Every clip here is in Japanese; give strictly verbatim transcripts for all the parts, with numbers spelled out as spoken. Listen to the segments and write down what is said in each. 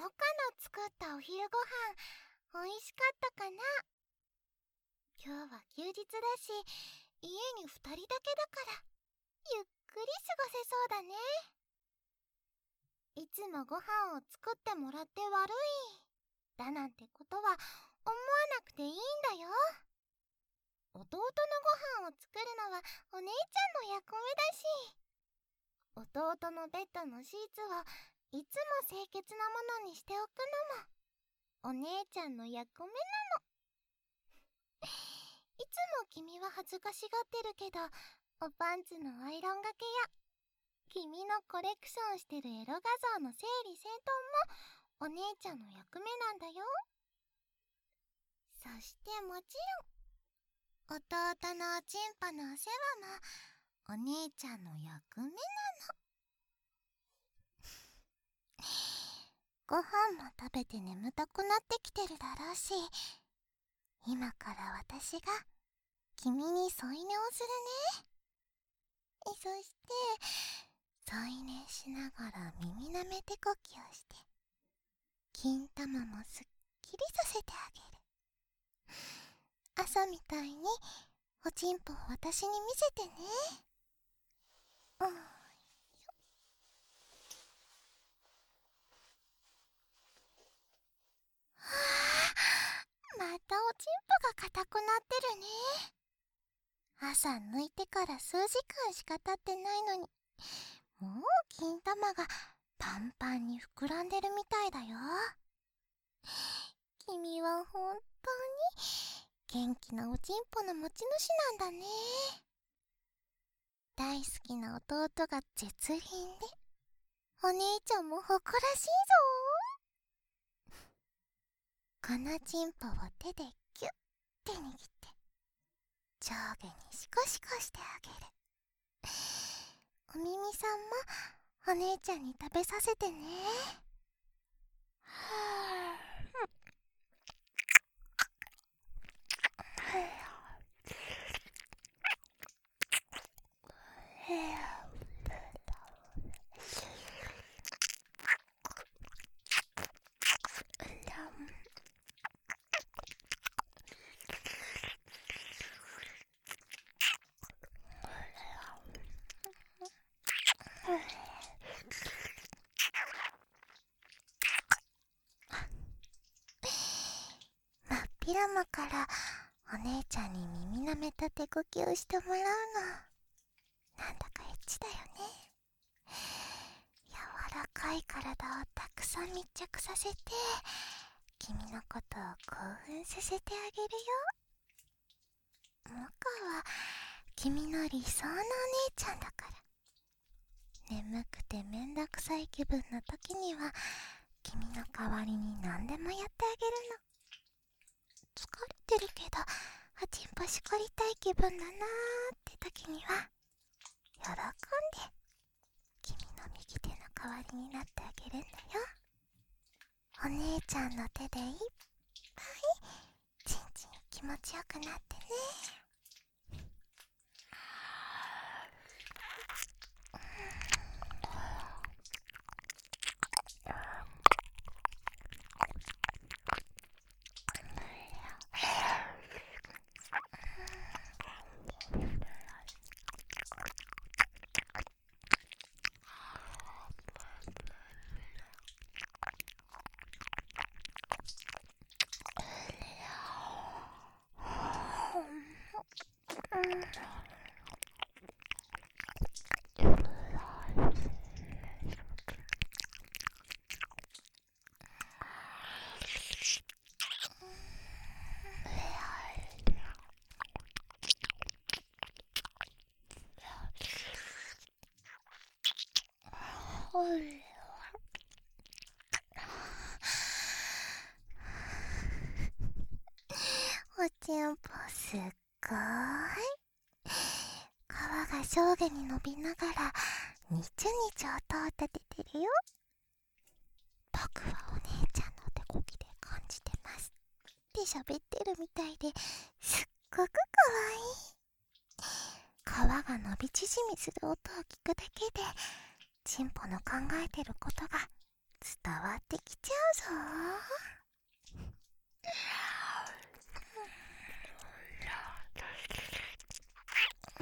の作ったお昼ご飯おいしかったかな。今日は休日だし、家にふたりだけだからゆっくり過ごせそうだね。いつもご飯を作ってもらって悪いだなんてことは思わなくていいんだよ。弟のご飯を作るのはお姉ちゃんの役目だし、弟のベッドのシーツをいつも清潔なものにしておくのもお姉ちゃんの役目なの。いつも君は恥ずかしがってるけど、おパンツのアイロンがけや君のコレクションしてるエロ画像の整理整頓もお姉ちゃんの役目なんだよ。そしてもちろん弟のおちんぽのお世話もお姉ちゃんの役目なの。ご飯も食べて眠たくなってきてるだろうし、今から私が君に添い寝をするね。そして添い寝しながら耳なめてこきをして金玉もすっきりさせてあげる。朝みたいにおちんぽを私に見せてね。うん。はあ、またおちんぽが硬くなってるね。朝抜いてから数時間しか経ってないのに、もう金玉がパンパンに膨らんでるみたいだよ。君は本当に元気なおちんぽの持ち主なんだね。大好きな弟が絶倫で、お姉ちゃんも誇らしいぞ。このちんぽを手でギュッて握って上下にシコシコしてあげる。お耳さんもお姉ちゃんに食べさせてね。真っ昼間からお姉ちゃんに耳なめたてこきをしてもらうの、なんだかエッチだよね。柔らかい体をたくさん密着させて君のことを興奮させてあげるよ。モカは君の理想のお姉ちゃんだから、眠くてめんどくさい気分の時には君の代わりに何でもやってあげるの。疲れてるけどおちんぽしこりたい気分だなーって時には喜んで君の右手の代わりになってあげるんだよ。お姉ちゃんの手でいっぱいちんちん気持ちよくなってね。おちんぽすっごーい皮が上下に伸びながらにちゅにちゅ音を立ててるよ。僕はお姉ちゃんの手こきで感じてますって喋ってるみたいですっごくかわいい。皮が伸び縮みする音を聞くだけでチンポの考えてることが伝わっってきちゃうぞ。うん、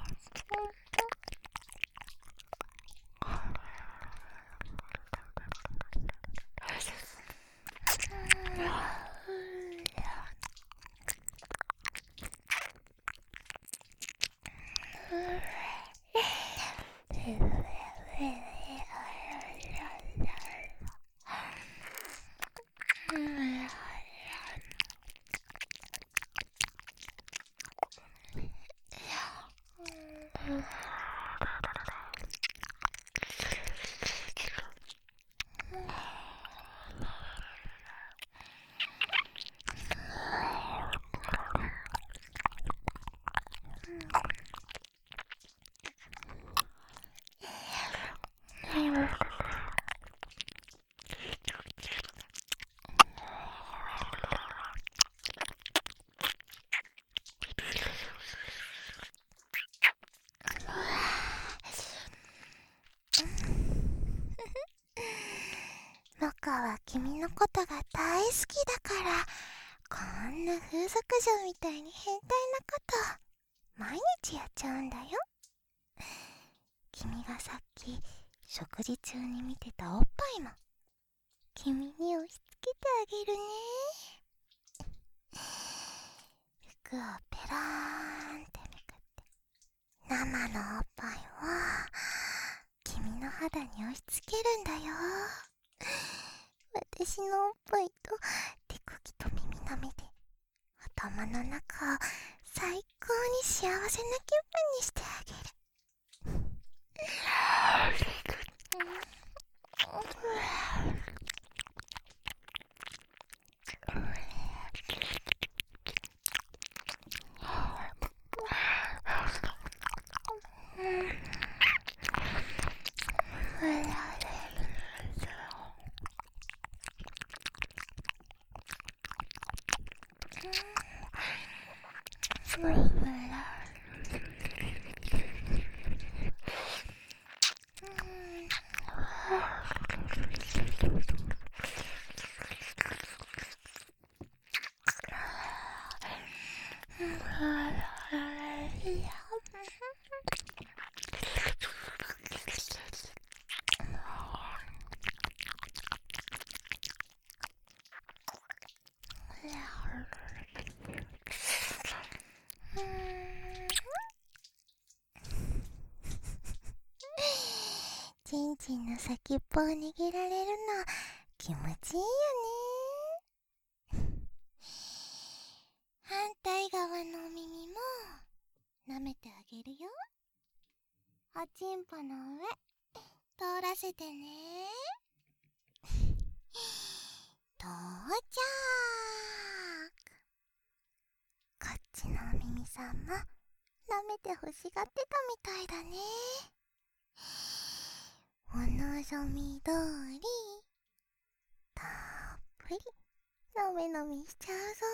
モカは君のことが大好きだから、こんな風俗嬢みたいに変態なこと毎日やっちゃうんだよ。君がさっき食事中に見てたおっぱいも君に押し付けてあげるね。服をペローンってめくって生のおっぱいを君の肌に押し付けるんだよ。私のおっぱいと手首と耳の目で頭の中を最高に幸せな気分にしてあげる。ちんちんの先っぽを握られるの気持ちいいよね。反対側のお耳も舐めてあげるよ。おちんぽの上通らせてね。到着。こっちのお耳さんも舐めて欲しがってたみたいだね。お望み通りたっぷりのめのみしちゃうぞ。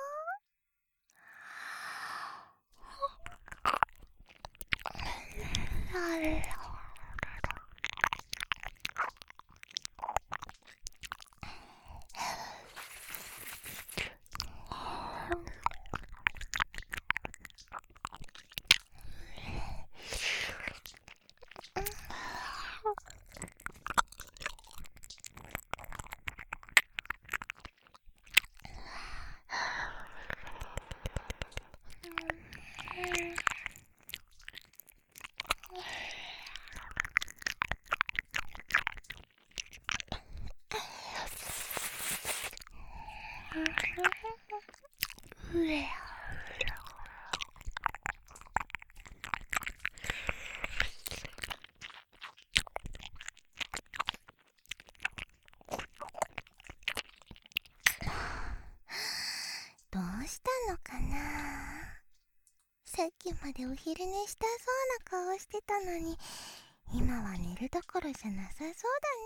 どうしたのかな。さっきまでお昼寝したそうな顔してたのに、今は寝るどころじゃなさそうだね。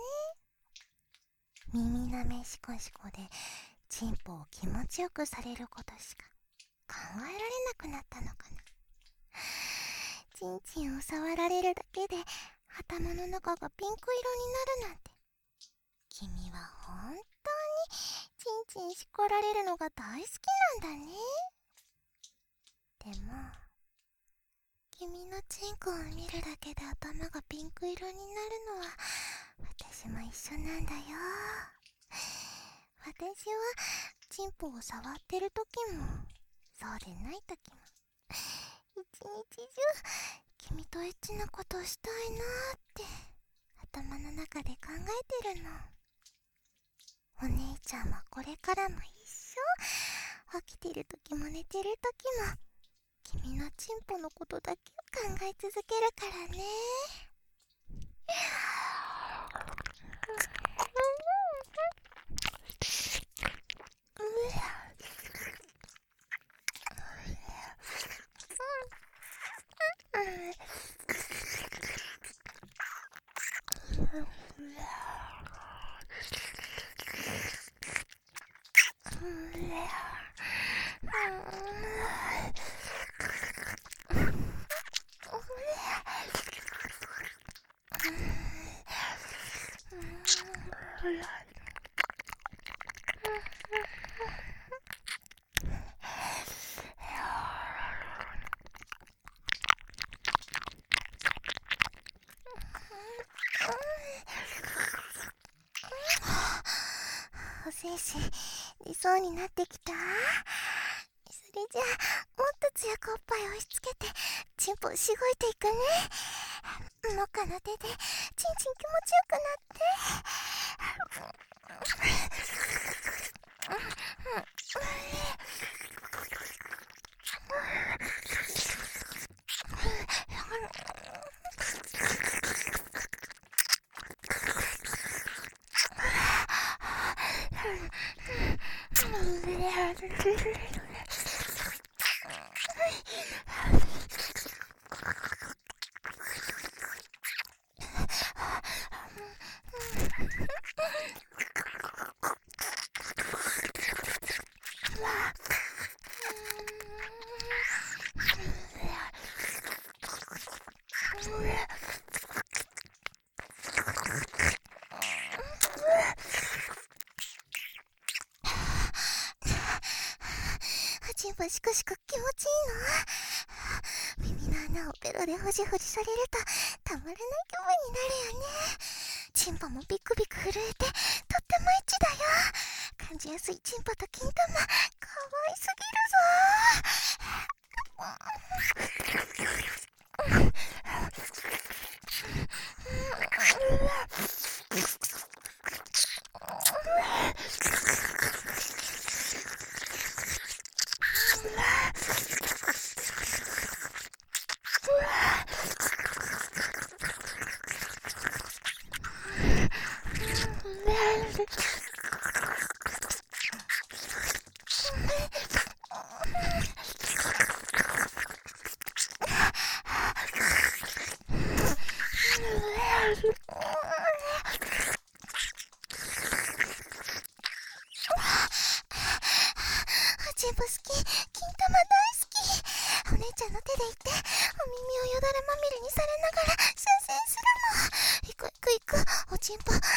耳なめしこしこでチンポを気持ちよくされることしか考えられなくなったのかな。チンチンを触られるだけで頭の中がピンク色になるなんて君は本当にチンチンしこられるのが大好きなんだね。でも君のチンコを見るだけで頭がピンク色になるのは私も一緒なんだよ。私はチンポを触ってる時もそうでない時も一日中君とエッチなことをしたいなーって頭の中で考えてるの。お姉ちゃんはこれからも一生起きてる時も寝てる時も君のチンポのことだけを考え続けるからね。お精子出そうになってきた。それじゃあもっと強くおっぱいを押し付けてチンポしごいていくね。モカの手でチンチン気持ちよくなってチンポシクシク気持ちいいの？耳の穴をペロでホジホジされるとたまらない気分になるよね。チンポもビクビク震えてとってもエッチだよ。感じやすいチンポと金玉かわいすぎるぞ。チンポ好き、金玉大好き。お姉ちゃんの手でいってお耳をよだれまみれにされながら射精するの。いくいくいく、おちんぽいく。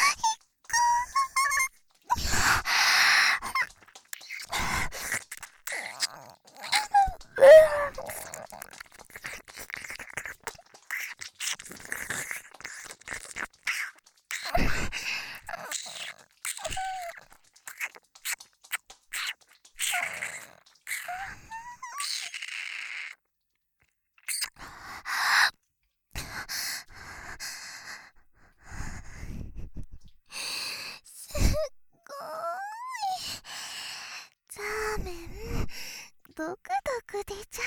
ドクドク出ちゃ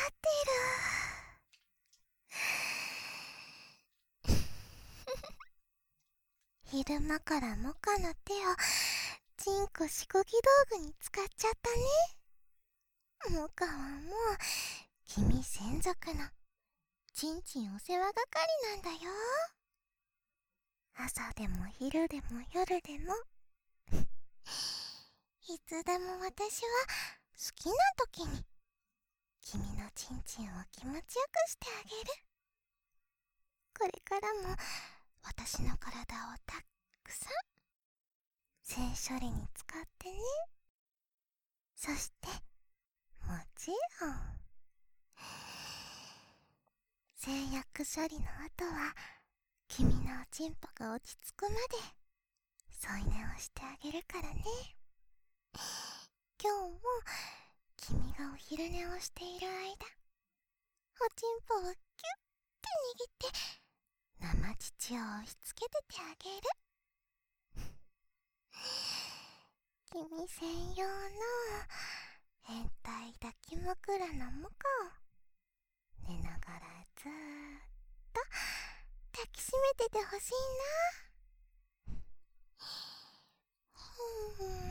ってる。昼間からモカの手をチンコしこぎ道具に使っちゃったね。モカはもう君専属のチンチンお世話係なんだよ。朝でも昼でも夜でもいつでも私は好きな時に君のチンチンを気持ちよくしてあげる。これからも私の体をたくさん性処理に使ってね。そしてもちろん性薬処理の後は君のおちんぽが落ち着くまで添い寝をしてあげるからね。今日も君がお昼寝をしている間、おちんぽをキュッて握って生乳を押し付けててあげる。君専用の変態抱き枕のモカを寝ながらずーっと抱きしめててほしいな。ふーん。